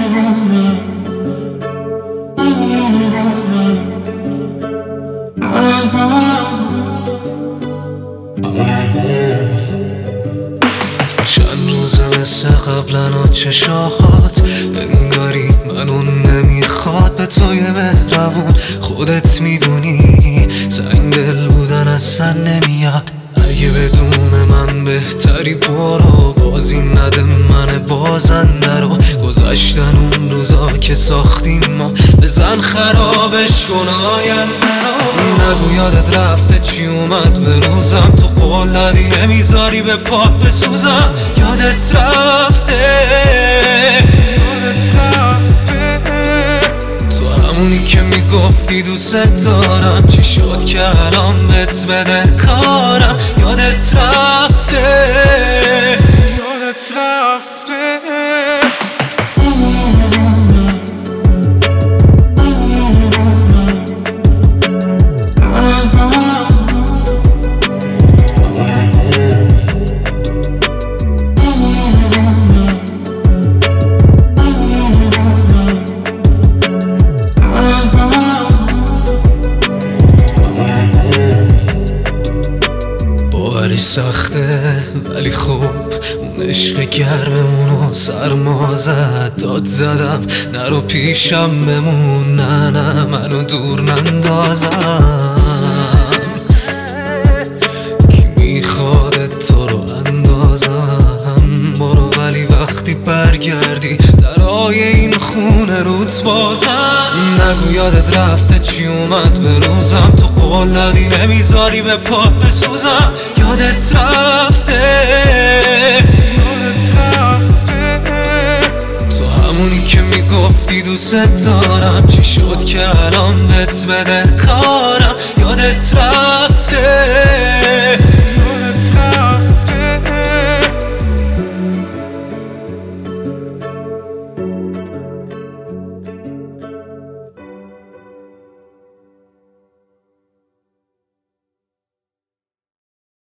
چند روزه مثل قبلا و چشاهات انگاری منو نمیخواد. به توی مهربون خودت میدونی سنگ دل بودن اصلا نمیاد. اگه بدون من بهتری برو، بازی نده من بازنده رو. گذشتن اون روزا که ساختیم ما، بزن خرابش کن آینده رو. نگو یادت رفته چی اومد به روزم، تو قول دادی نمیذاری به پات بسوزم. یادت رفته تو همونی که میگفتی دوست دارم، چی شد که الان بهت بده کارم. یادت رفته یادت رفته باوری سخته ولی خوب، اون عشق گرممونو سرما زد. داد زدم نرو پیشم بمون، نه منو دور نندازم. کی میخواد تو رو اندازم؟ برو ولی وقتی برگردی درای این خونه روت بازم. نگو یادت رفته چی اومد به روزم، تو قول دادی نمیذاری به پات بسوزم. یادت رفته تو همونی که میگفتی دوست دارم، چی شد که الان بهت بده کارم. یادت رفته